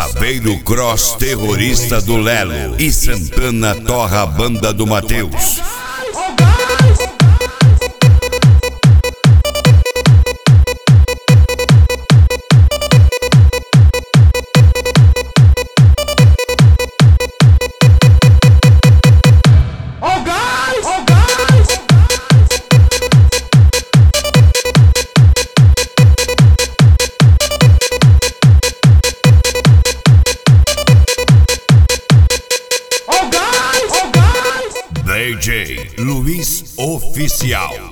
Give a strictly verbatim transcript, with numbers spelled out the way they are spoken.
Saveiro Cross terrorista do Lelo e Santana torra a banda do Matheus. D J Luiz Oficial.